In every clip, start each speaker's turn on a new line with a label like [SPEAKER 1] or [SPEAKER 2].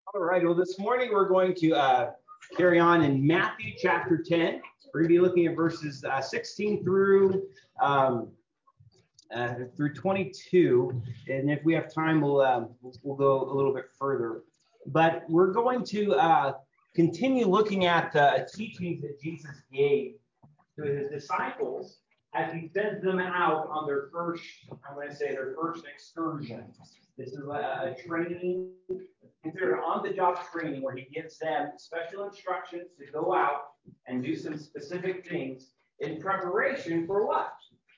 [SPEAKER 1] All right. Well, this morning we're going to carry on in Matthew chapter 10. We're going to be looking at verses 16 through 22, and if we have time, we'll go a little bit further. But we're going to continue looking at the teachings that Jesus gave to his disciples as he sends them out on their first, I'm going to say their first excursion. This is a training, considered on-the-job training, where he gives them special instructions to go out and do some specific things in preparation for what?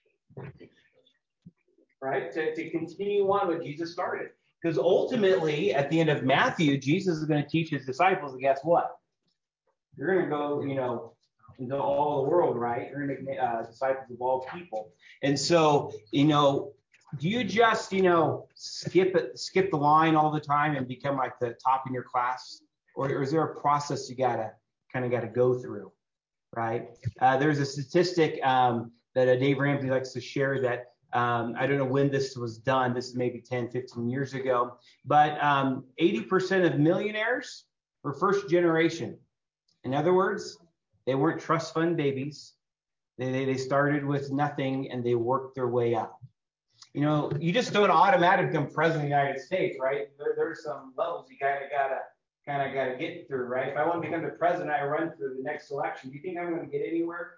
[SPEAKER 1] Right? To continue on what Jesus started. Because ultimately, at the end of Matthew, Jesus is going to teach his disciples, and guess what? You're going to go, into all the world, right? You're going to make disciples of all people. And so, do you just, skip the line all the time and become like the top in your class? Or is there a process you gotta go through, right? There's a statistic that Dave Ramsey likes to share that I don't know when this was done. This is maybe 10, 15 years ago. But 80% of millionaires were first generation. In other words, they weren't trust fund babies. They started with nothing and they worked their way up. You just don't automatically become president of the United States, right? There's some levels you gotta get through, right? If I want to become the president, I run through the next election. Do you think I'm going to get anywhere?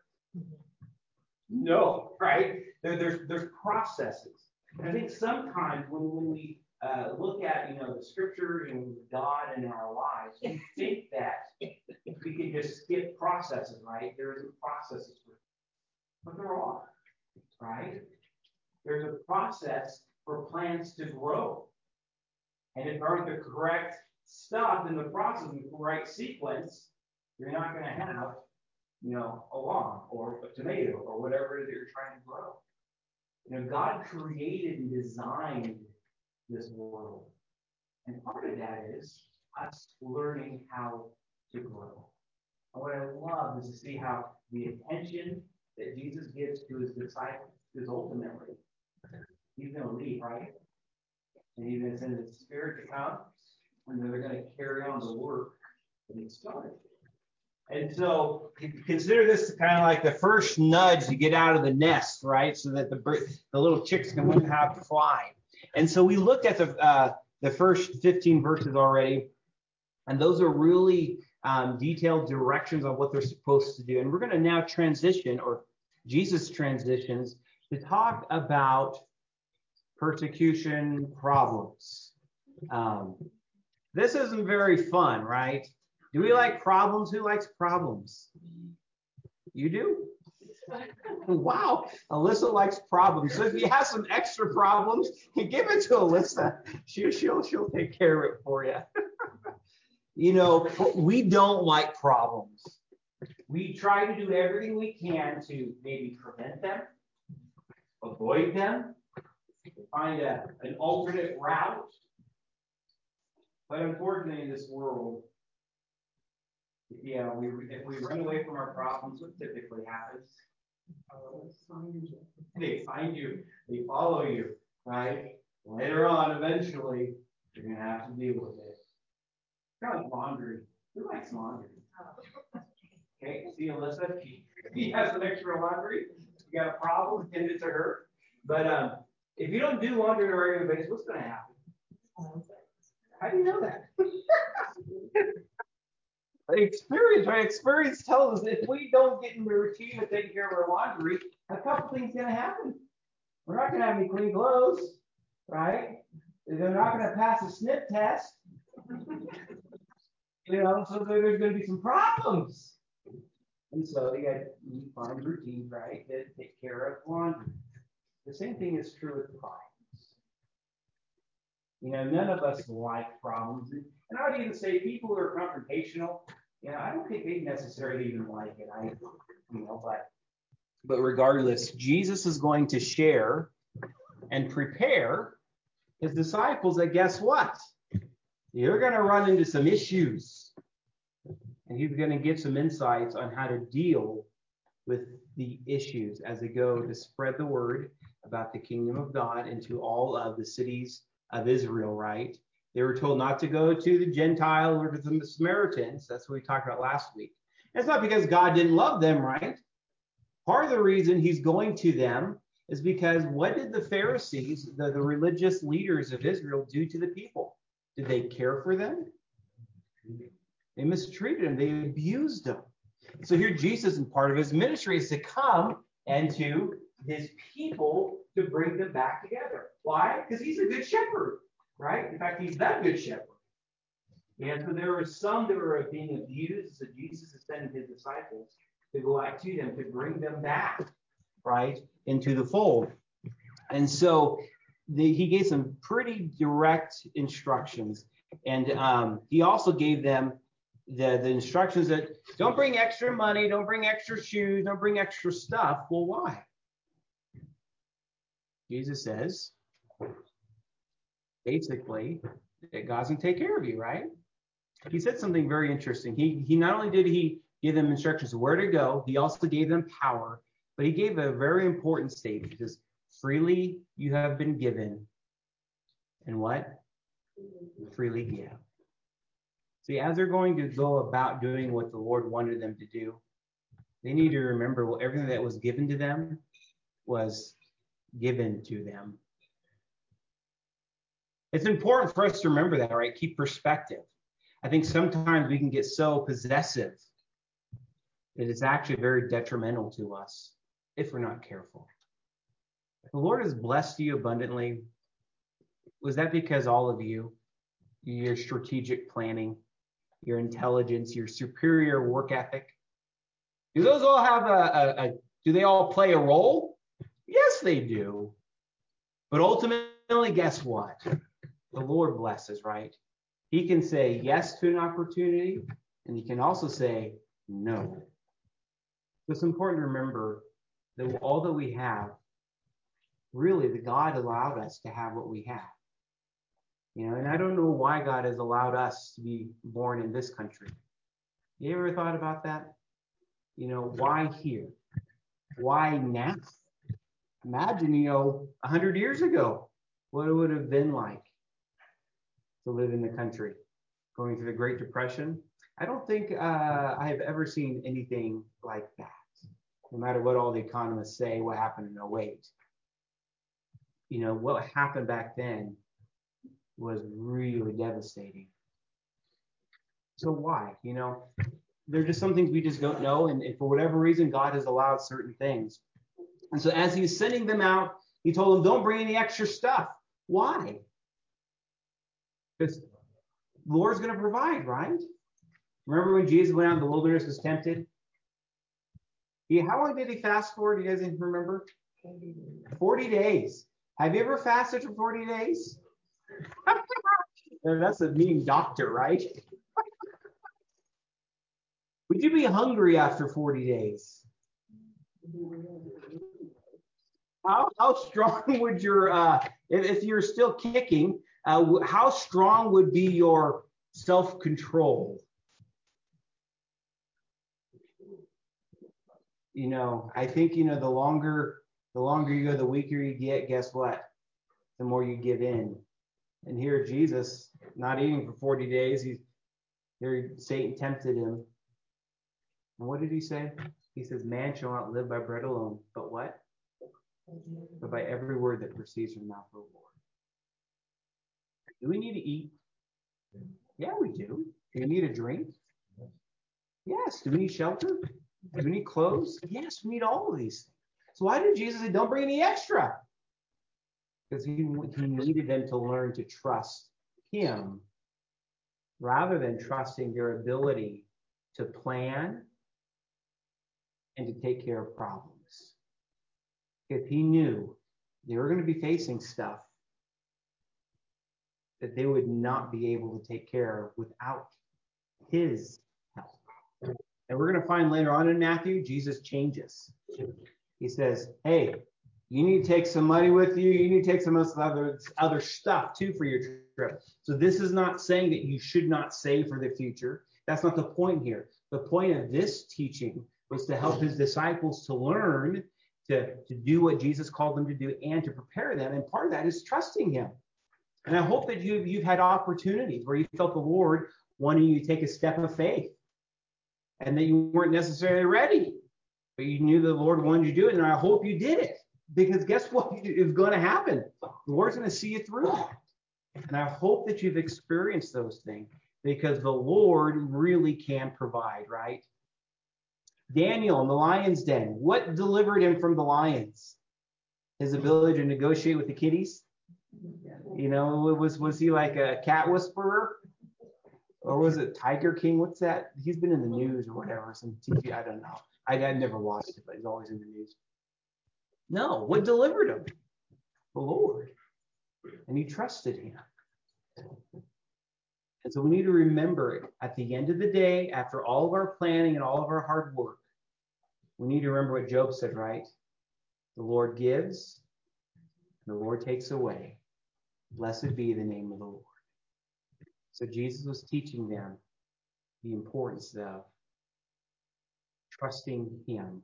[SPEAKER 1] No, right? There's processes. And I think sometimes when we look at the scripture and God in our lives, we think that we can just skip processes, right? There isn't processes for it. But there are, right? There's a process for plants to grow. And if there aren't the correct stuff in the process, in the right sequence, you're not going to have, a lawn or a tomato or whatever it is that you're trying to grow. God created and designed this world. And part of that is us learning how to grow. And what I love is to see how the attention that Jesus gives to his disciples is ultimately, he's going to leave, right? And he's going to send his Spirit to come, and then they're going to carry on the work that he started. And so consider this kind of like the first nudge to get out of the nest, right? So that the little chicks can learn how to fly. And so we looked at the first 15 verses already, and those are really detailed directions on what they're supposed to do. And we're going to now transition, or Jesus transitions, to talk about persecution problems. This isn't very fun, right? Do we like problems? Who likes problems? You do? Wow, Alyssa likes problems. So if you have some extra problems, give it to Alyssa. She'll take care of it for you. We don't like problems. We try to do everything we can to maybe prevent them, avoid them, find an alternate route. But unfortunately, in this world, if we run away from our problems, what typically happens? They find you. They follow you, right? Later on, eventually, you're going to have to deal with it. Kind of like laundry. Who likes laundry? Okay, see Alyssa? She has some extra laundry. You got a problem, send it to her. But if you don't do laundry on a regular basis, what's going to happen? How do you know that? Experience tells us if we don't get in the routine of taking care of our laundry, a couple things going to happen. We're not going to have any clean clothes, right? They're not going to pass a sniff test. So there's going to be some problems. And so you find routines, right, that take care of laundry. The same thing is true with problems. None of us like problems. And I would even say people who are confrontational, I don't think they necessarily even like it. But regardless, Jesus is going to share and prepare his disciples that guess what? You're going to run into some issues. And he's going to give some insights on how to deal with the issues as they go to spread the word about the kingdom of God into all of the cities of Israel, right?
[SPEAKER 2] They were told not to go to the Gentiles or to the Samaritans. That's what we talked about last week. And it's not because God didn't love them, right? Part of the reason he's going to them is because what did the Pharisees, the religious leaders of Israel, do to the people? Did they care for them? They mistreated them. They abused them. So here Jesus, and part of his ministry is to come and to his people to bring them back together. Why? Because he's a good shepherd, right? In fact, he's the good shepherd. And so there were some that were being abused, so Jesus is sending his disciples to go out to them to bring them back, right, into the fold. And so he gave some pretty direct instructions. And he also gave them the instructions that don't bring extra money, don't bring extra shoes, don't bring extra stuff. Well, why? Jesus says, basically, that God's going to take care of you, right? He said something very interesting. He not only did he give them instructions where to go, he also gave them power, but he gave a very important statement. He says, freely you have been given, and what? Freely give. See, as they're going to go about doing what the Lord wanted them to do, they need to remember, well, everything that was given to them was given to them. It's important for us to remember that, right? Keep perspective. I think sometimes we can get so possessive that it's actually very detrimental to us if we're not careful. If the Lord has blessed you abundantly, was that because all of you, your strategic planning, your intelligence, your superior work ethic, do those all have do they all play a role? Yes, they do. But ultimately, guess what? The Lord blesses, right? He can say yes to an opportunity, and he can also say no. So it's important to remember that all that we have, really, that God allowed us to have what we have. You know, and I don't know why God has allowed us to be born in this country. You ever thought about that? You know, why here? Why now? Imagine, 100 years ago, what it would have been like to live in the country, going through the Great Depression. I don't think I have ever seen anything like that. No matter what all the economists say, what happened in 08. What happened back then was really devastating. So why? There are just some things we just don't know. And for whatever reason, God has allowed certain things. And so as he's sending them out, he told them, don't bring any extra stuff. Why? Because the Lord's going to provide, right? Remember when Jesus went out in the wilderness, was tempted? How long did he fast for? Do you guys remember? 40 days. Have you ever fasted for 40 days? That's a mean doctor, right? Would you be hungry after 40 days? How strong would your, if you're still kicking, how strong would be your self-control? I think, the longer you go, the weaker you get, guess what? The more you give in. And here Jesus, not eating for 40 days, Satan tempted him. And what did he say? He says, man shall not live by bread alone, but what? But by every word that proceeds from the mouth of the Lord. Do we need to eat? Yeah, we do. Do we need a drink? Yes. Do we need shelter? Do we need clothes? Yes, we need all of these things. So why did Jesus say, don't bring any extra? Because he needed them to learn to trust him rather than trusting their ability to plan and to take care of problems. If he knew they were going to be facing stuff that they would not be able to take care of without his help. And we're going to find later on in Matthew, Jesus changes. He says, hey, you need to take some money with you. You need to take some other stuff too for your trip. So this is not saying that you should not save for the future. That's not the point here. The point of this teaching was to help his disciples to learn to do what Jesus called them to do and to prepare them. And part of that is trusting him. And I hope that you've had opportunities where you felt the Lord wanting you to take a step of faith and that you weren't necessarily ready, but you knew the Lord wanted you to do it. And I hope you did it, because guess what is going to happen? The Lord's going to see you through that. And I hope that you've experienced those things, because the Lord really can provide, right? Daniel in the lion's den, what delivered him from the lions? His ability to negotiate with the kitties? You know, was he like a cat whisperer? Or was it Tiger King? What's that? He's been in the news or whatever, some TV, I don't know. I never watched it, but he's always in the news. No, what delivered him? The Lord. And he trusted him. And so we need to remember, at the end of the day, after all of our planning and all of our hard work, we need to remember what Job said, right? The Lord gives, and the Lord takes away. Blessed be the name of the Lord. So Jesus was teaching them the importance of trusting him.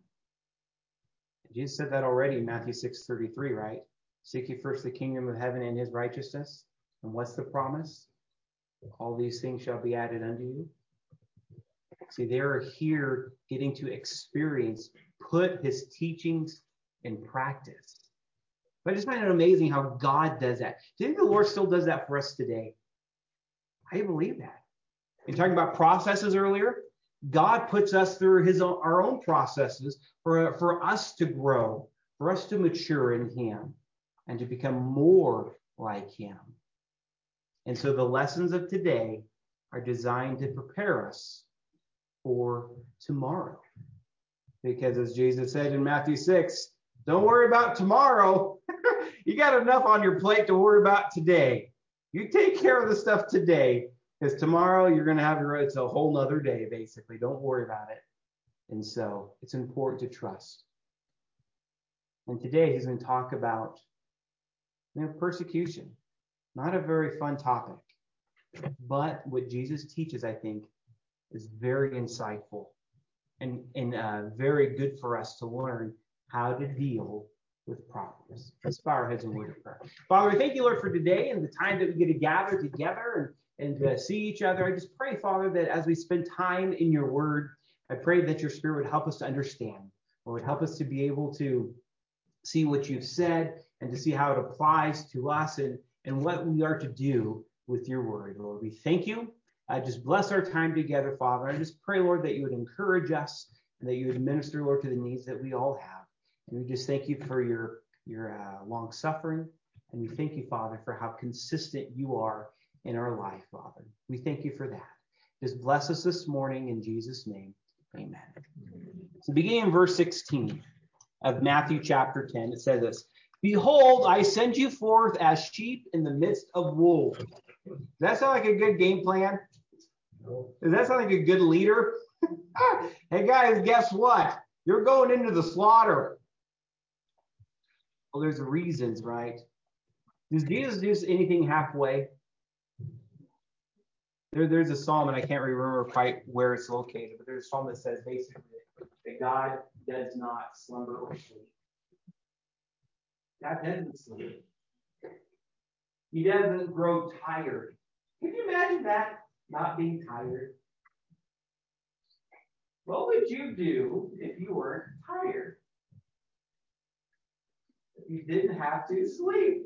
[SPEAKER 2] Jesus said that already in Matthew 6:33, right? Seek ye first the kingdom of heaven and his righteousness. And what's the promise? All these things shall be added unto you. See, they're here getting to experience, put his teachings in practice. But I just find it amazing how God does that. Do you think the Lord still does that for us today? I believe that. In talking about processes earlier, God puts us through our own processes for us to grow, for us to mature in him, and to become more like him. And so the lessons of today are designed to prepare us for tomorrow. Because as Jesus said in Matthew 6, don't worry about tomorrow. You got enough on your plate to worry about today. You take care of the stuff today, because tomorrow you're going to have it's a whole nother day, basically. Don't worry about it. And so it's important to trust. And today he's going to talk about persecution. Not a very fun topic. But what Jesus teaches, I think, is very insightful and very good for us to learn how to deal with problems. Let's bow our heads in word of prayer. Father, thank you, Lord, for today and the time that we get to gather together and see each other. I just pray, Father, that as we spend time in your word, I pray that your Spirit would help us to understand, or would help us to be able to see what you've said and to see how it applies to us and what we are to do with your word, Lord. We thank you. Just bless our time together, Father. I just pray, Lord, that you would encourage us and that you would minister, Lord, to the needs that we all have. And we just thank you for your long suffering. And we thank you, Father, for how consistent you are in our life, Father. We thank you for that. Just bless us this morning in Jesus' name. Amen. So beginning in verse 16 of Matthew chapter 10, it says this: Behold, I send you forth as sheep in the midst of wolves. Does that sound like a good game plan? Does that sound like a good leader? Hey guys, guess what? You're going into the slaughter. Well, there's reasons, right? Does Jesus do anything halfway? There's a psalm, and I can't remember quite where it's located, but there's a psalm that says basically that God does not slumber or sleep. God doesn't sleep. He doesn't grow tired. Can you imagine that? Not being tired. What would you do if you weren't tired? If you didn't have to sleep?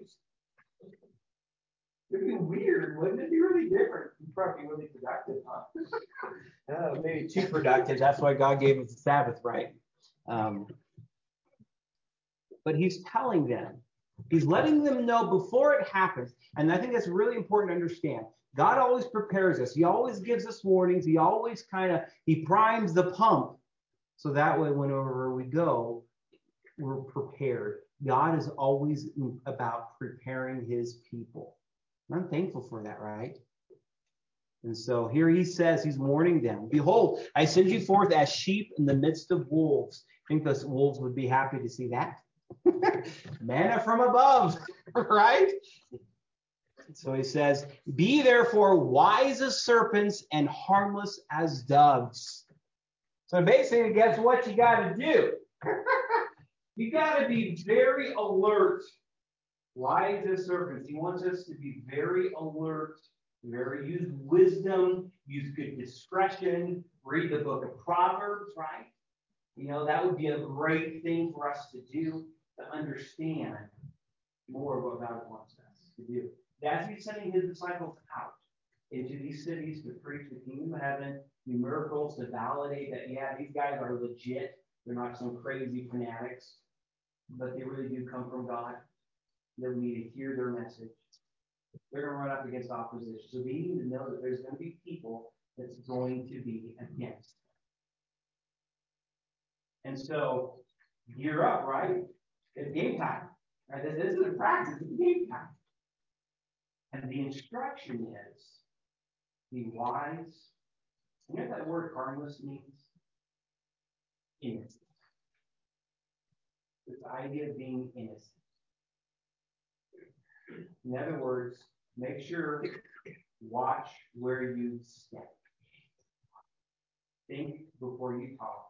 [SPEAKER 2] It'd be weird, wouldn't it? Be really different. You'd probably be really productive, huh? Maybe too productive. That's why God gave us the Sabbath, right? But he's telling them, he's letting them know before it happens. And I think that's really important to understand. God always prepares us. He always gives us warnings. He always he primes the pump. So that way, whenever we go, we're prepared. God is always about preparing his people. And I'm thankful for that, right? And so here he says, he's warning them. Behold, I send you forth as sheep in the midst of wolves. I think those wolves would be happy to see that. Manna from above, right? So he says, be therefore wise as serpents and harmless as doves. So basically, guess what you got to do? You got to be very alert
[SPEAKER 1] Wise as serpents. He wants us to be very alert, use wisdom, use good discretion, read the book of Proverbs, right? That would be a great thing for us to do, to understand more of what God wants us to do. As he's sending his disciples out into these cities to preach the kingdom of heaven, do miracles to validate that, yeah, these guys are legit. They're not some crazy fanatics, but they really do come from God. They need to hear their message. They're going to run up against opposition. So we need to know that there's going to be people that's going to be against. And so, gear up, right? It's game time. Right? This isn't practice, it's game time. And the instruction is, be wise. You know what that word harmless means? Innocent. This idea of being innocent. In other words, make sure, watch where you step. Think before you talk.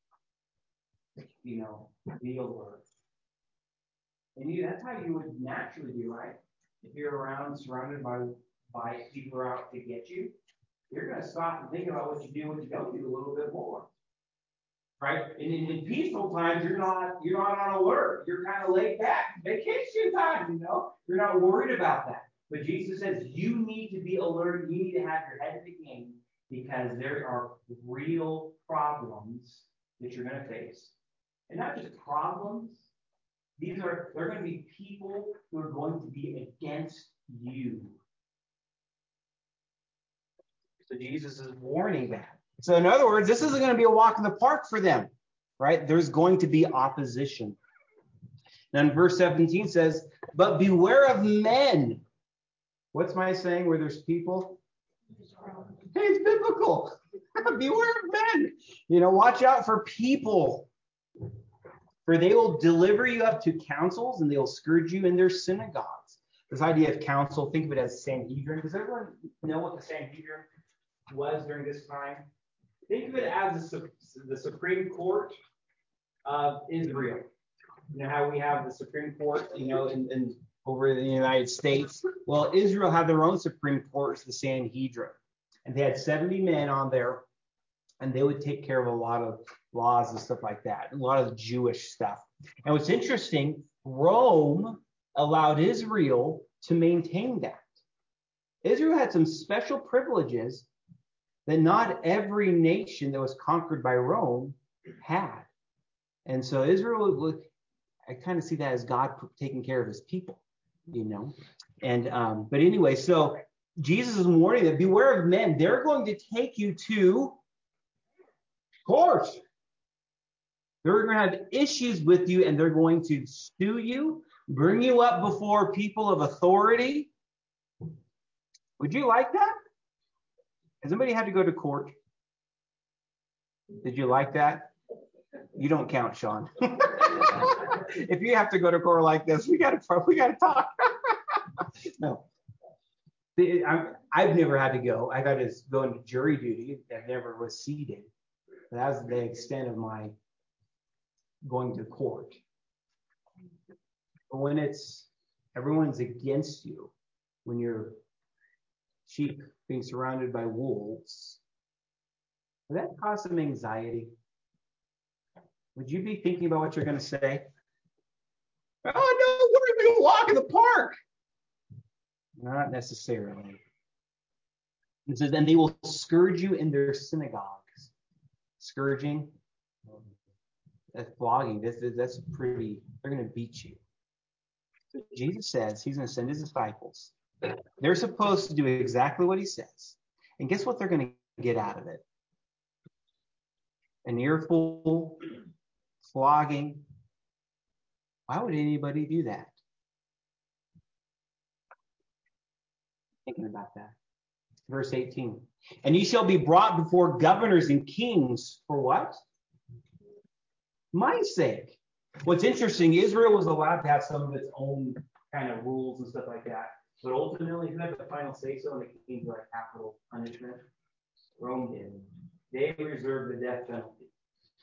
[SPEAKER 1] Be alert. And that's how you would naturally do, right? If you're surrounded by people who are out to get you, you're going to stop and think about what you do, what you don't do a little bit more. Right? And in peaceful times, you're not on alert. You're kind of laid back. Vacation time, You're not worried about that. But Jesus says you need to be alert. You need to have your head in the game because there are real problems that you're going to face. And not just problems. They're going to be people who are going to be against you. So Jesus is warning that. So in other words, this isn't going to be a walk in the park for them, right? There's going to be opposition. Then verse 17 says, but beware of men. What's my saying where there's people? Hey, it's biblical. Beware of men. Watch out for people. For they will deliver you up to councils and they will scourge you in their synagogues. This idea of council, think of it as Sanhedrin. Does everyone know what the Sanhedrin was during this time? Think of it as the Supreme Court of Israel. How we have the Supreme Court, in over in the United States. Well, Israel had their own Supreme Court, the Sanhedrin. And they had 70 men on there, and they would take care of a lot of laws and stuff like that, a lot of the Jewish stuff. And what's interesting, Rome allowed Israel to maintain that. Israel had some special privileges that not every nation that was conquered by Rome had. And so Israel, I kind of see that as God taking care of his people, And but anyway, so Jesus is warning that beware of men. They're going to take you to court. They're going to have issues with you, and they're going to sue you, bring you up before people of authority. Would you like that? Has anybody had to go to court? Did you like that? You don't count, Sean. If you have to go to court like this, we got to talk. No. I've never had to go. I got to go into jury duty. I never was seated. That's the extent of my going to court. But when everyone's against you, when you're sheep being surrounded by wolves, would that cause some anxiety? Would you be thinking about what you're going to say? Oh, no, we're going to walk in the park. Not necessarily. It says, and they will scourge you in their synagogues. Scourging, that's flogging. That's pretty, they're going to beat you. So Jesus says he's going to send his disciples. They're supposed to do exactly what he says. And guess what they're going to get out of it? An earful, flogging. Why would anybody do that? Thinking about that. Verse 18. And ye shall be brought before governors and kings for what? My sake. What's interesting, Israel was allowed to have some of its own kind of rules and stuff like that. But ultimately, who had the final say-so in the king's like capital punishment? Rome did. They reserved the death penalty.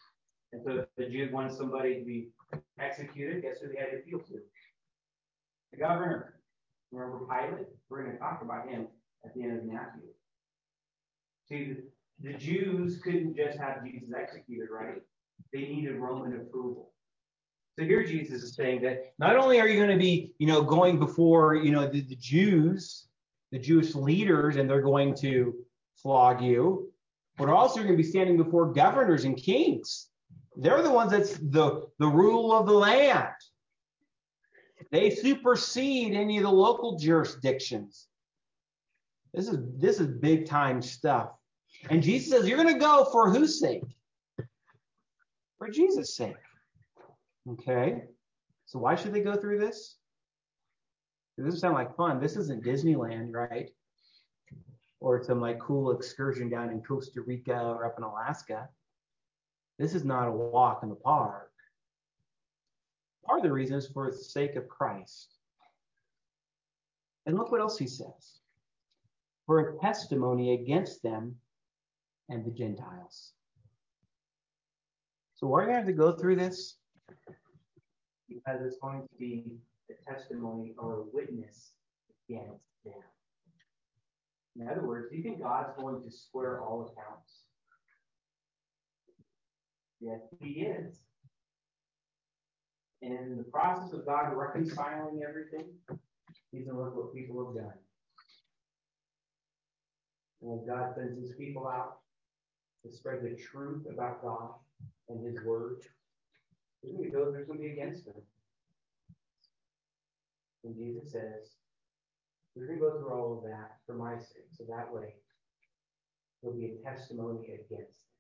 [SPEAKER 1] And so if the Jews wanted somebody to be executed, guess who they had to appeal to? The governor, remember Pilate? We're going to talk about him at the end of Matthew. See, the Jews couldn't just have Jesus executed, right? They needed Roman approval. So here Jesus is saying that not only are you going to be, going before, the Jews, the Jewish leaders, and they're going to flog you, but also you're going to be standing before governors and kings. They're the ones that's the rule of the land. They supersede any of the local jurisdictions. This is big time stuff. And Jesus says, you're going to go for whose sake? For Jesus' sake. Okay. So why should they go through this? It doesn't sound like fun. This isn't Disneyland, right? Or some cool excursion down in Costa Rica or up in Alaska. This is not a walk in the park. Part of the reason is for the sake of Christ. And look what else he says. For a testimony against them and the Gentiles. So why are you going to have to go through this? Because it's going to be a testimony or a witness against them. In other words, do you think God's going to square all accounts? Yes, he is. And in the process of God reconciling everything, he's going to look what people have done. And as God sends his people out to spread the truth about God and his word, there's going to be against them. And Jesus says, we're going to go through all of that for my sake, so that way there'll be a testimony against them.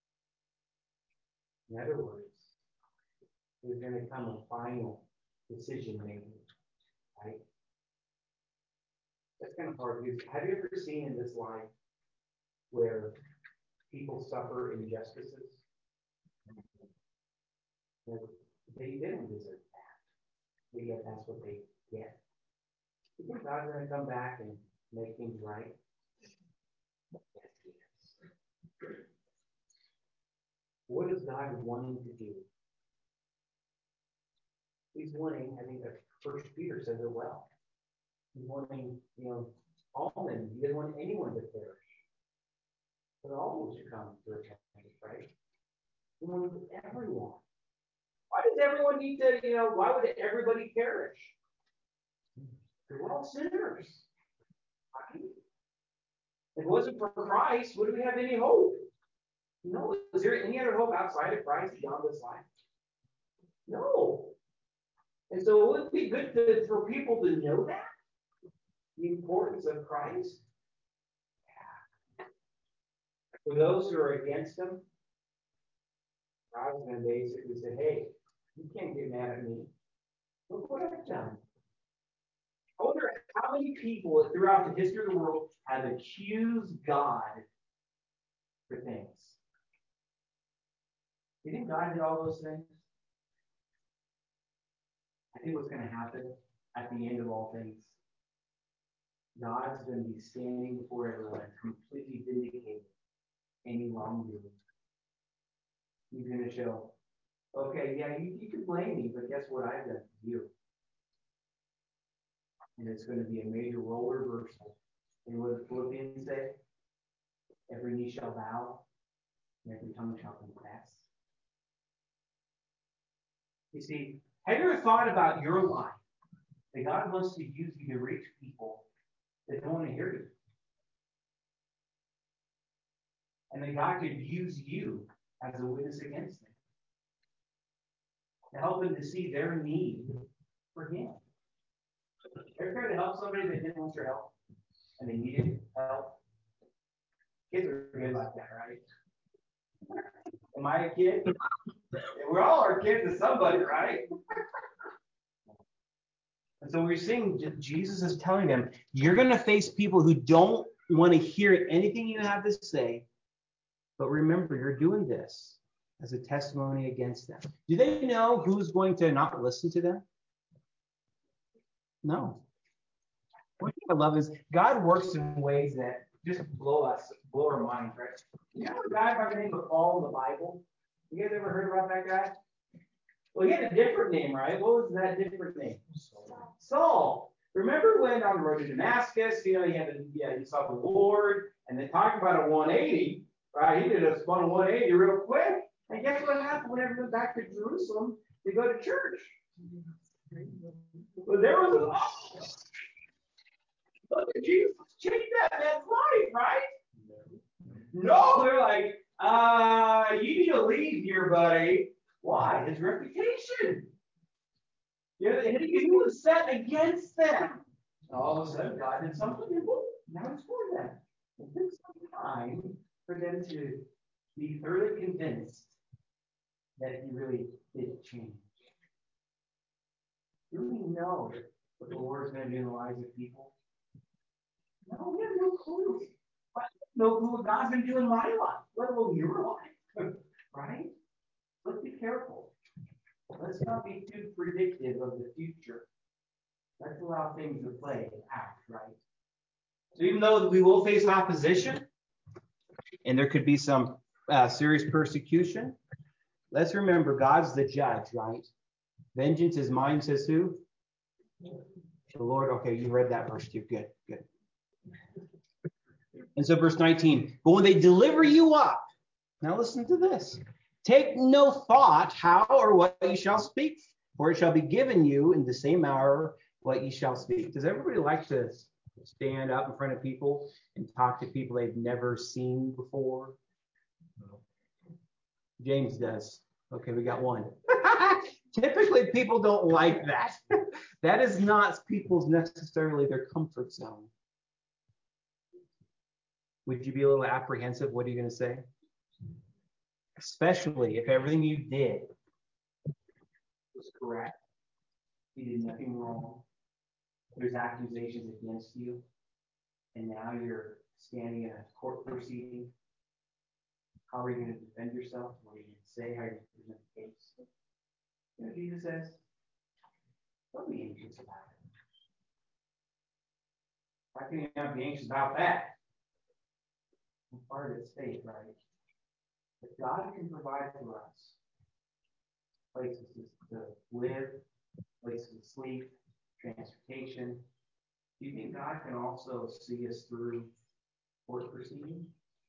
[SPEAKER 1] In other words, there's going to come a final decision making, right? That's kind of hard. Have you ever seen in this life where people suffer injustices? They don't deserve that, but yet that's what they get. You think God's going to come back and make things right? Yes, he is. What is God wanting to do? He's wanting, I think that First Peter says it well. He's wanting, all men. He doesn't want anyone to perish, but all should come to repentance, right? He wants everyone. Why does everyone need to, why would everybody perish? Because we're all sinners. Right? If it wasn't for Christ, would we have any hope? No. Is there any other hope outside of Christ beyond this life? No. And so it would be good for people to know that, the importance of Christ. Yeah. For those who are against him, God's going to basically say, hey, you can't get mad at me. Look what I've done. I wonder how many people throughout the history of the world have accused God for things. Do you think God did all those things? I think what's going to happen at the end of all things, God's going to be standing before everyone, completely vindicated any wrongdoing. He's going to show, okay, yeah, you can blame me, but guess what I've done to you? And it's going to be a major role reversal. And what does Philippians say? Every knee shall bow, and every tongue shall confess. You see, have you ever thought about your life? That God wants to use you to reach people that don't want to hear you. And that God could use you as a witness against them. To help them to see their need for him. Ever tried to help somebody that didn't want your help? And they needed help? Kids are good like that, right? Am I a kid? We all are kids to somebody, right? And so we're seeing Jesus is telling them, you're going to face people who don't want to hear anything you have to say. But remember, you're doing this as a testimony against them. Do they know who's going to not listen to them? No. One thing I love is God works in ways that just blow our minds, right? You know a guy by the name of Paul in the Bible? You guys ever heard about that guy? Well, he had a different name, right? What was that different name? Saul. Remember when on the road to Damascus, he saw the Lord, and they talked about a 180, right? He did a spun 180 real quick. And guess what happened whenever he went back to Jerusalem to go to church? Well, there was look at Jesus, change that man's life, right? No, they're like, you need to leave here, buddy. Why? His reputation. He was set against them. All of a sudden, God did something, and boom, now it's for them. It took some time for them to be thoroughly convinced that he really did change. Do we know what the Lord is going to do in the lives of people? No, we have no clue. I don't know what God's going to do in my life, let alone your life. Right? Let's be careful. Let's not be too predictive of the future. Let's allow things to play out, right? So even though we will face opposition, and there could be some serious persecution, let's remember God's the judge, right? Vengeance is mine, says who? The Lord. Okay, you read that verse too. Good. And so verse 19, but when they deliver you up, now listen to this. Take no thought how or what you shall speak, for it shall be given you in the same hour what you shall speak. Does everybody like to stand up in front of people and talk to people they've never seen before? James does. Okay, we got one. Typically, people don't like that. That is not people's necessarily their comfort zone. Would you be a little apprehensive? What are you going to say? Especially if everything you did was correct. You did nothing wrong. There's accusations against you. And now you're standing in a court proceeding. How are you going to defend yourself? What are you going to say? How are you going to present the case? You know, Jesus says, don't be anxious about it. How can you not be anxious about that? Part of it's faith, right? But God can provide for us places to live, places to sleep, transportation. Do you think God can also see us through court proceedings?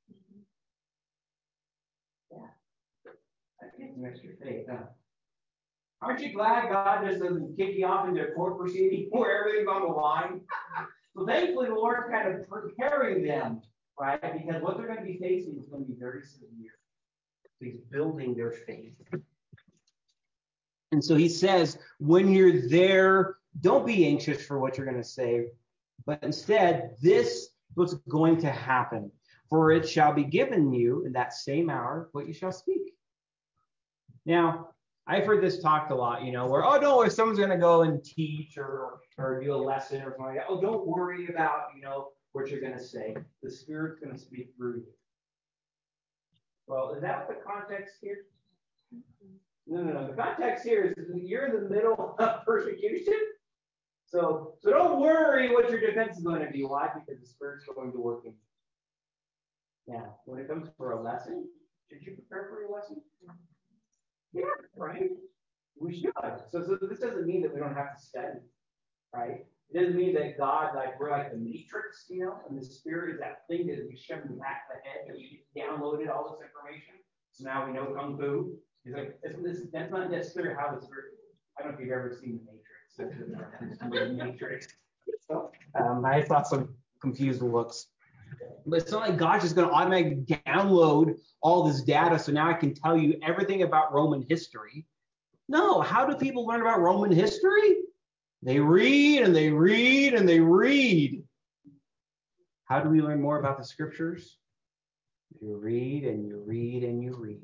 [SPEAKER 1] Yeah. That gives some extra faith, huh? Aren't you glad God just doesn't kick you off into a court proceeding where everything's on the line? So thankfully, the Lord's kind of preparing them, right? Because what they're going to be facing is going to be very severe. So he's building their faith. And so he says, when you're there, don't be anxious for what you're going to say, but instead, this is what's going to happen. For it shall be given you in that same hour what you shall speak. Now, I've heard this talked a lot, where, oh, no, if someone's going to go and teach or do a lesson or something like that, oh, don't worry about, what you're going to say. The Spirit's going to speak through you. Well, is that the context here? No. The context here is you're in the middle of persecution. So don't worry what your defense is going to be. Why? Because the Spirit's going to work in you. Now, when it comes for a lesson, should you prepare for your lesson? Yeah, right? We should. So this doesn't mean that we don't have to study, right? It doesn't mean that God, we're like the Matrix, and the Spirit is that thing that we shove in the back of the head that we downloaded all this information. So now we know Kung Fu. He's like, that's not necessarily how the Spirit. I don't know if you've ever seen the Matrix. Matrix. So, I saw some confused looks. But it's not like God's just going to automatically download all this data so now I can tell you everything about Roman history. No, how do people learn about Roman history? They read and they read and they read. How do we learn more about the scriptures? You read and you read and you read.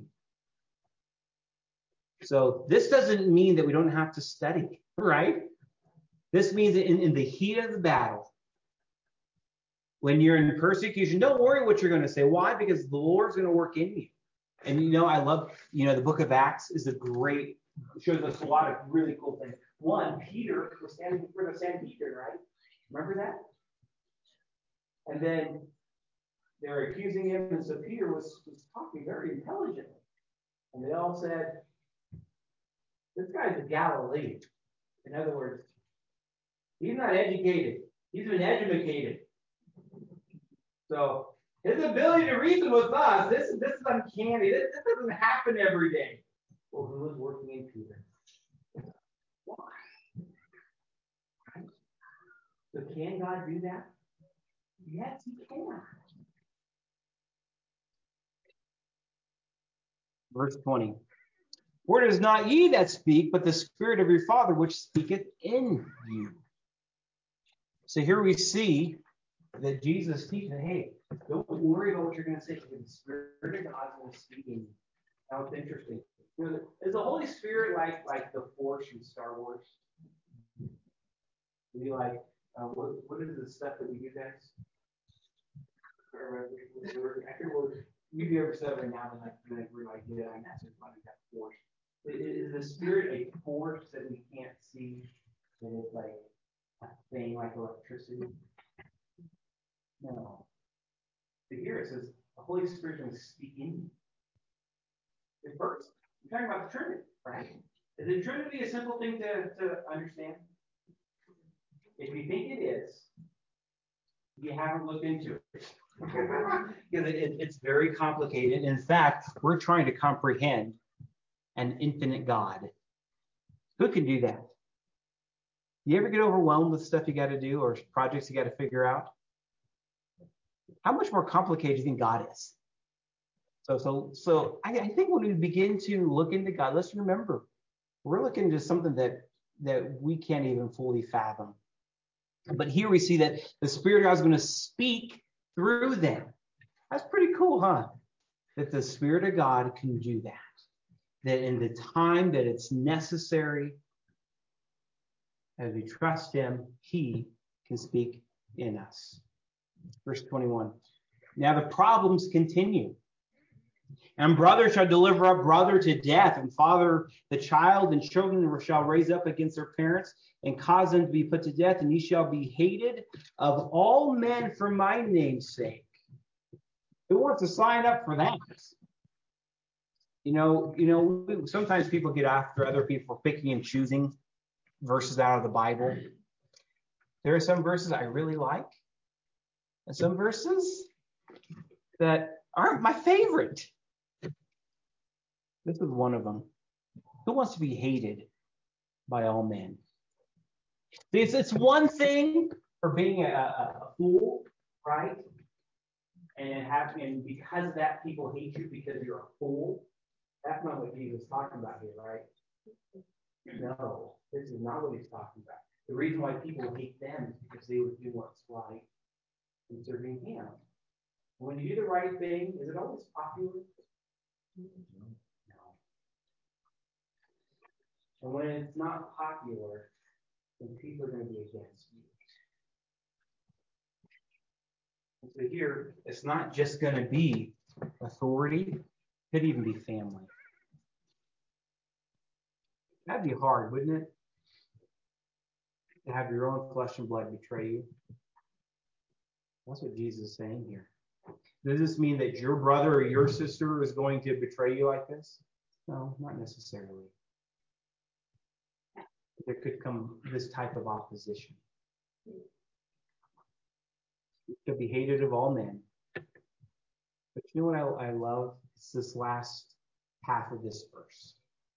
[SPEAKER 1] So this doesn't mean that we don't have to study, right? This means that in the heat of the battle, when you're in persecution, don't worry what you're going to say. Why? Because the Lord's going to work in you. And I love, the book of Acts is shows us a lot of really cool things. One, Peter was standing before the Sanhedrin, right? Remember that? And then they're accusing him, and so Peter was talking very intelligently. And they all said, This guy's a Galilean. In other words, he's not educated. He's been educated. So his ability to reason with us, this is uncanny. This doesn't happen every day. Well, who was working in Peter? Why? Right? So can God do that? Yes, he can.
[SPEAKER 2] Verse 20. For it is not ye that speak, but the Spirit of your Father which speaketh in you. So here we see that Jesus teaches, hey, don't worry about what you're going to say, because the Spirit of God is going to speak in you. Now it's interesting. You know, is the Holy Spirit like the Force in Star Wars? We what is the stuff that we do, guys? You do every stuff right now, and like we're like, yeah, I'm not just like that force. Is the Spirit a force that we can't see? That is like a thing like electricity? No. But here it says the Holy Spirit is going to speak in you. At first, we're talking about the Trinity, right? Is the Trinity a simple thing to understand? If you think it is, you haven't looked into it. Because it's very complicated. In fact, we're trying to comprehend an infinite God. Who can do that? You ever get overwhelmed with stuff you got to do or projects you got to figure out? How much more complicated do you think God is? So I think when we begin to look into God, let's remember we're looking into something that we can't even fully fathom. But here we see that the Spirit of God is going to speak through them. That's pretty cool, huh? That the Spirit of God can do that. That in the time that it's necessary, as we trust Him, He can speak in us. Verse 21. Now the problems continue. And brother shall deliver up brother to death, and father the child, and children shall raise up against their parents, and cause them to be put to death, and ye shall be hated of all men for my name's sake. Who wants to sign up for that? You know, sometimes people get after other people for picking and choosing verses out of the Bible. There are some verses I really like, and some verses that aren't my favorite. This is one of them. Who wants to be hated by all men? It's one thing for being a fool, right? And because of that, people hate you because you're a fool. That's not what Jesus is talking about here, right? No, this is not what he's talking about. The reason why people hate them is because they would do what's right in serving him. When you do the right thing, is it always popular? No. And when it's not popular, then people are going to be against you. And so here, it's not just going to be authority, it could even be family. That'd be hard, wouldn't it? To have your own flesh and blood betray you. That's what Jesus is saying here. Does this mean that your brother or your sister is going to betray you like this? No, not necessarily. There could come this type of opposition. You shall be hated of all men. But you know what I love? It's this last half of this verse.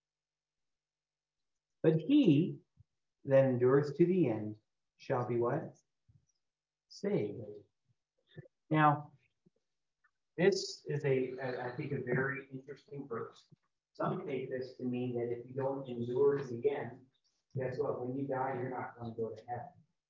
[SPEAKER 2] But he that endureth to the end shall be what? Saved. Now, this is I think, a very interesting verse. Some take this to mean that if you don't endure to the end, guess what? When you die, you're not going to go to heaven.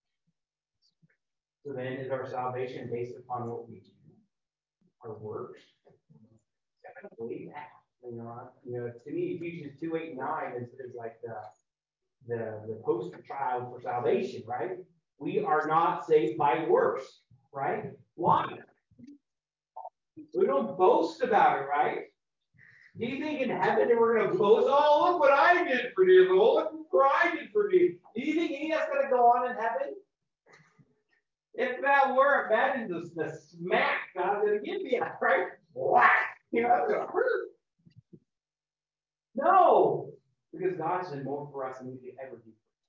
[SPEAKER 2] So then is our salvation based upon what we do? Our works? I don't believe that. You know, to me, Ephesians 2:8-9 is like the poster child for salvation, right? We are not saved by works, right? Why? We don't boast about it, right? Do you think in heaven we're going to boast, oh, look what I did for you, Lord, look what I did for you? Do you think any of that's going to go on in heaven? If that were, imagine the smack God's going to give you, right? Whack! You know, that's going to hurt. No, because God
[SPEAKER 1] God's done more for us than we could ever do.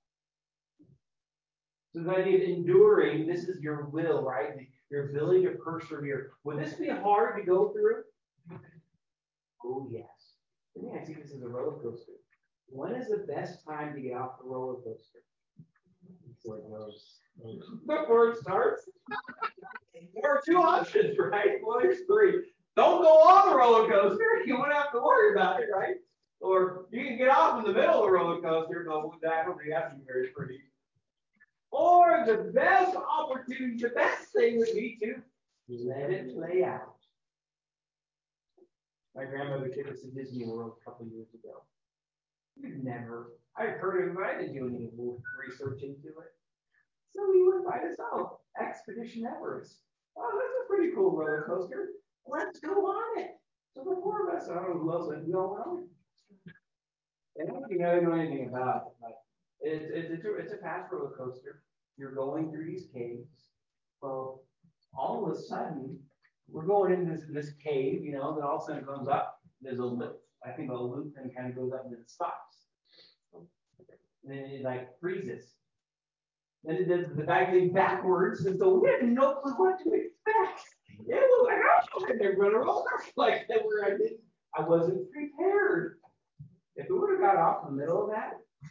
[SPEAKER 1] So the idea of enduring, this is your will, right? Your ability to persevere. Would this be hard to go through? Oh, yes. For me, I see this as a roller coaster. When is the best time to get off the roller coaster? Before it starts. There are two options, right? Well, there's three. Don't go on the roller coaster. You won't have to worry about it, right? Or you can get off in the middle of the roller coaster. No, I don't think that's very pretty. Or the best opportunity, the best thing would be to let it play out. My grandmother took us to Disney World a couple of years ago. I'd heard of it, but I didn't do any research into it. So we went by ourselves. Expedition Everest. Oh, that's a pretty cool roller coaster. Let's go on it. So the four of us, I don't know who else would go on it. And I don't think I know anything about it, but it's a fast roller coaster. You're going through these caves. Well, all of a sudden, we're going into this cave, then all of a sudden it comes up. There's a loop. I think a loop and kind of goes up and then it stops. And then it like freezes. Then it does the back thing backwards, and so we had no clue what to expect. It was like, oh, and they're going to roll like that where I wasn't prepared. If we would have got off in the middle of that,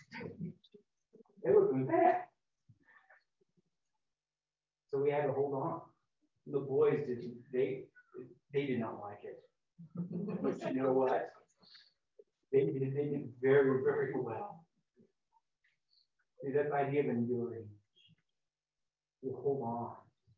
[SPEAKER 1] it would have been bad. So we had to hold on. The boys they did not like it. But you know what? They did very, very well. See, that idea of enduring. You hold on.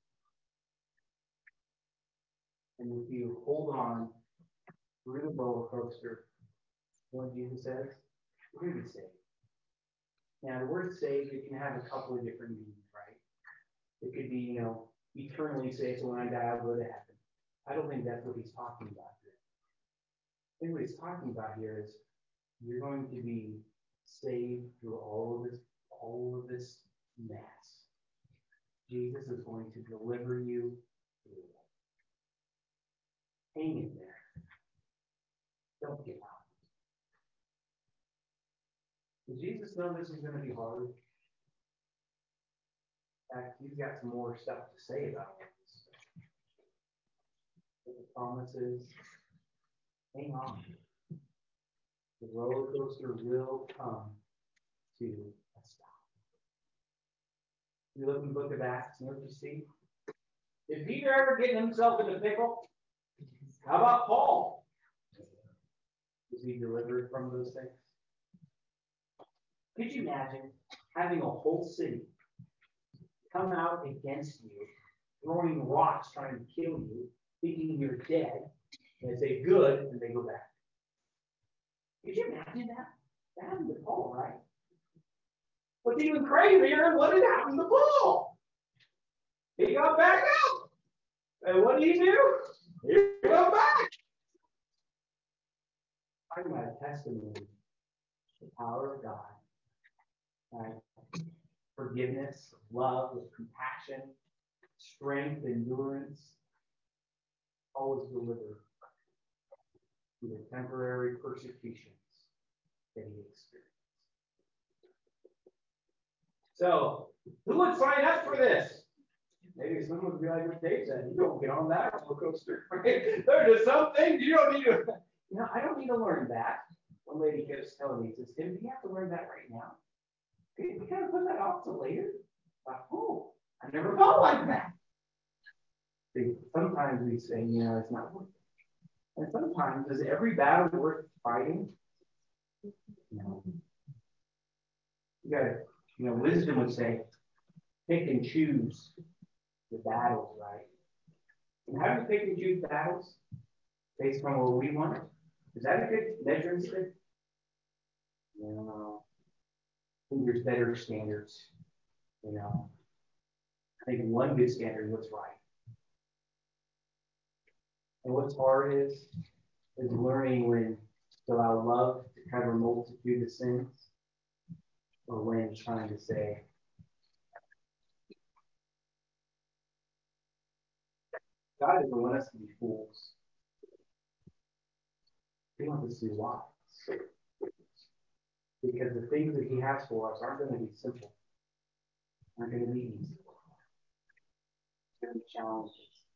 [SPEAKER 1] And if you hold on through the roller coaster, what Jesus says, you're going to be saved. Now, the word saved, it can have a couple of different meanings, right? It could be, eternally saved, so when I die, I'll go to heaven. I don't think that's what he's talking about here. I think what he's talking about here is you're going to be saved through all of this mess. Jesus is going to deliver you through it. Hang in there. Don't give up. Does Jesus know this is going to be hard? In fact, he's got some more stuff to say about this. But the promise is, hang on. The roller coaster will come to a stop. You look in the book of Acts, and what you see? Did Peter ever get himself in a pickle? How about Paul? Was he delivered from those things? Could you imagine having a whole city come out against you, throwing rocks trying to kill you, thinking you're dead, and they say good, and they go back? Could you imagine that? That happened to Paul, right? What's even crazier, what did happen to Paul? He got back up. And what did he do? He got back. Talking about a testimony, the power of God. Right? Forgiveness, love, with compassion, strength, endurance, always delivered through the temporary persecutions that he experienced. So, who would sign up for this? Maybe someone would be like what Dave said, you don't get on that roller coaster. Right? There are just some things you don't need to, I don't need to learn that. One lady kept telling me, says, Tim, do you have to learn that right now? Okay, we kind of put that off to later. Oh, I never felt like that. See, sometimes we say, it's not worth it. And sometimes, is every battle worth fighting? No. You gotta, wisdom would say, pick and choose the battles, right? And how do we pick and choose battles? Based on what we want? Is that a good measuring stick? No. I think there's better standards. I think one good standard is what's right. And what's hard is learning when to allow love to cover a multitude of sins, or when trying to say, God doesn't want us to be fools. He wants us to be wise. Because the things that he has for us aren't going to be simple, aren't going to be easy. It's going to be challenges.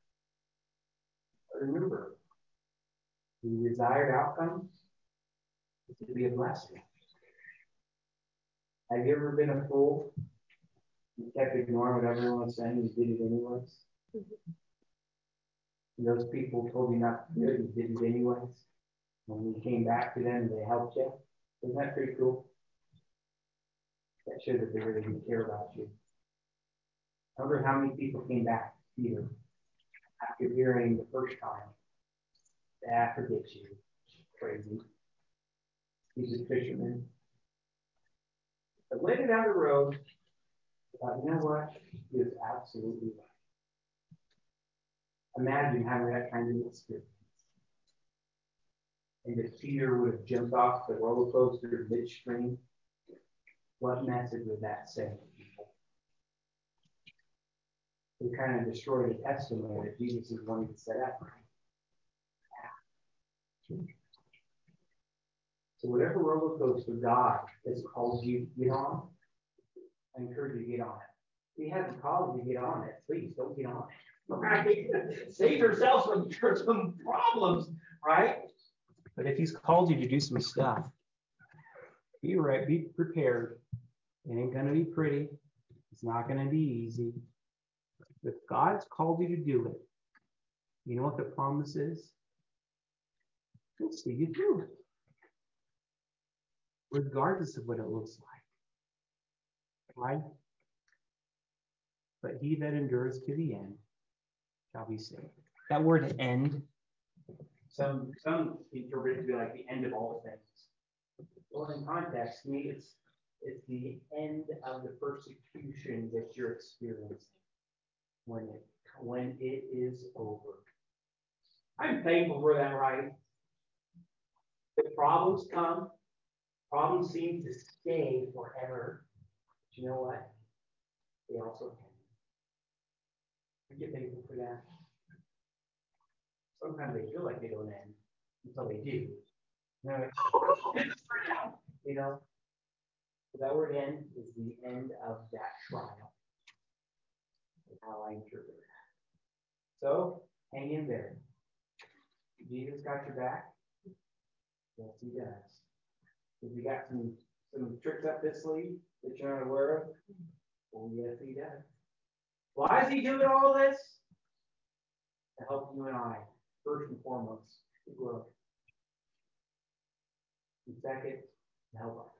[SPEAKER 1] But remember, the desired outcome is to be a blessing. Have you ever been a fool? You kept ignoring what everyone was saying, you did it anyways. And those people told you not to do it, you did it anyways. When you came back to them, they helped you. Isn't that pretty cool? That showed that they really didn't care about you. I wonder how many people came back to Peter after hearing the first time. I forget you. Crazy. He's a fisherman. But later down the road, I thought, you know what? He is absolutely right. Imagine having that kind of experience. And if Peter would have jumped off the roller coaster midstream, what message would that send to people? It kind of destroyed the testimony that Jesus is wanting to set up. So whatever roller coaster God has called you to get on, I encourage you to get on it. If He hasn't called you to get on it, please don't get on it. Right? Save yourself from some problems, right?
[SPEAKER 2] But if He's called you to do some stuff, be right, be prepared. It ain't going to be pretty. It's not going to be easy. If God's called you to do it, you know what the promise is? He'll see you through it. Regardless of what it looks like. Right? But he that endures to the end shall be saved. That word end,
[SPEAKER 1] some interpret it to be like the end of all things. Well, in context, to me, it's the end of the persecution that you're experiencing when it is over. I'm thankful for that, right? The problems come. Problems seem to stay forever. But you know what? They also end. I get thankful for that. Sometimes they feel like they don't end until they do. You know? So that word end is the end of that trial. That's how I interpret it. So, hang in there. Jesus got your back? Yes, he does. Has he got some tricks up his sleeve that you're not aware of? Well, yes, he does. Why is he doing all this? To help you and I, first and foremost, to grow. And second, to help others.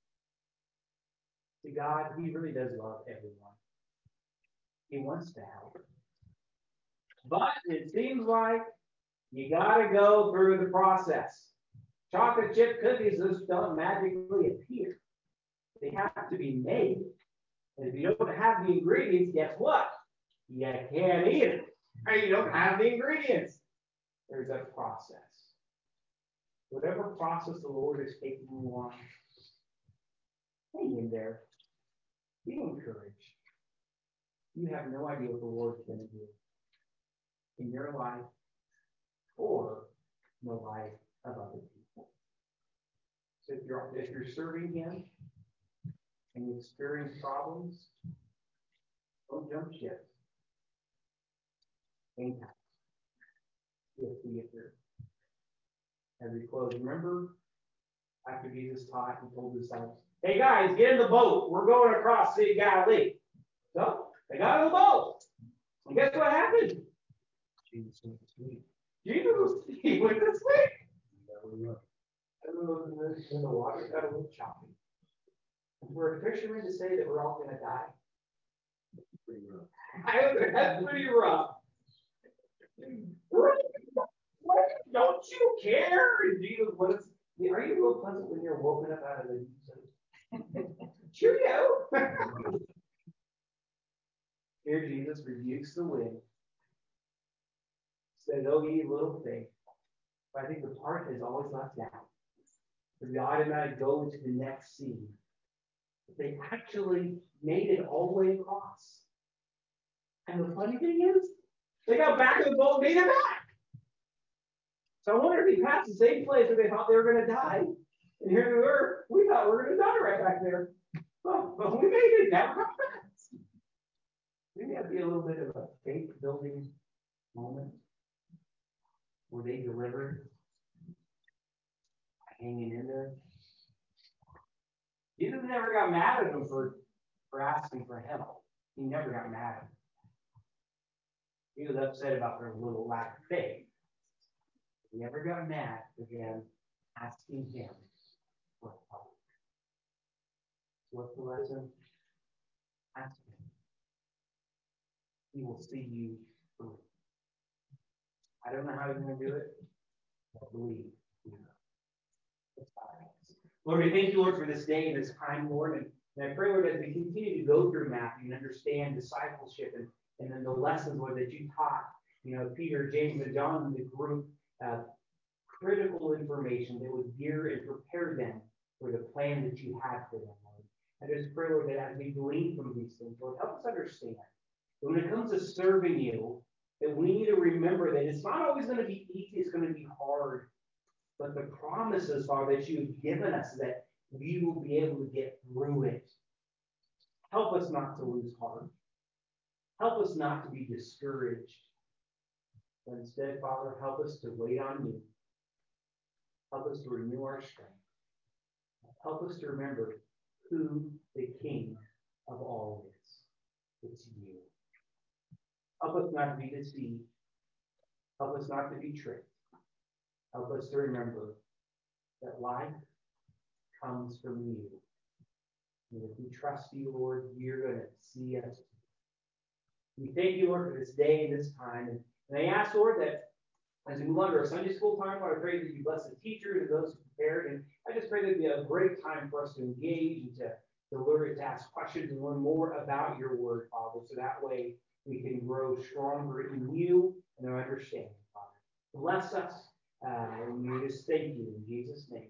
[SPEAKER 1] See, God, He really does love everyone. He wants to help. But it seems like you got to go through the process. Chocolate chip cookies just don't magically appear. They have to be made. And if you don't have the ingredients, guess what? You can't eat it. Or you don't have the ingredients. There's a process. Whatever process the Lord is taking you on, hang in there. Be encouraged. You have no idea what the Lord's going to do in your life or in the life of other people. So if you're serving Him and you experience problems, don't jump ship. Hang tight. You'll see it through. As we close, remember after Jesus taught, He told His disciples, "Hey guys, get in the boat. We're going across Sea of Galilee." So they got in the boat. And guess what happened? Jesus went to sleep. He went to sleep. And the water got a little choppy. For a fisherman to say that we're all going to die, that's pretty rough. That's pretty rough. Don't you care? Jesus, are you real pleasant when you're woken up out of the sleep? Cheerio. Here Jesus rebukes the wind. Said, "Oh, ye little faith." But I think the part is always left out. Because the automatic go into the next scene. But they actually made it all the way across. And the funny thing is, they got back in the boat and made it back. So I wonder if he passed the same place where they thought they were going to die. And here we were. We thought we were going to die right back there. But we made it. Now we're back. Maybe that'd be a little bit of a faith building moment where they delivered, hanging in there. Jesus never got mad at them for asking for help. He never got mad at them. He was upset about their little lack of faith. He never got mad for them asking him for help. What's the lesson? Ask him. He will see you through. I don't know how he's going to do it, but believe. Lord, we thank you, Lord, for this day and this time, Lord. And I pray, Lord, as we continue to go through Matthew and understand discipleship and then the lessons, Lord, that you taught, Peter, James, and John in the group, critical information that would gear and prepare them for the plan that you had for them, Lord. I just pray, Lord, that as we glean from these things, Lord, help us understand that when it comes to serving you, that we need to remember that it's not always going to be easy, it's going to be hard. But the promises, Father, that you've given us, that we will be able to get through it. Help us not to lose heart. Help us not to be discouraged. But instead, Father, help us to wait on you. Help us to renew our strength. Help us to remember who the King of all is. It's you. Help us not to be deceived. Help us not to be tricked. Help us to remember that life comes from you. And if we trust you, Lord, you're going to see us. We thank you, Lord, for this day and this time. And I ask, Lord, that as we move on to our Sunday school time, Lord, I pray that you bless the teachers and those who prepared. And I just pray that it'd be a great time for us to engage and to learn, to ask questions and learn more about your word, Father, so that way we can grow stronger in you and our understanding, Father. Bless us. And we just thank you in Jesus' name.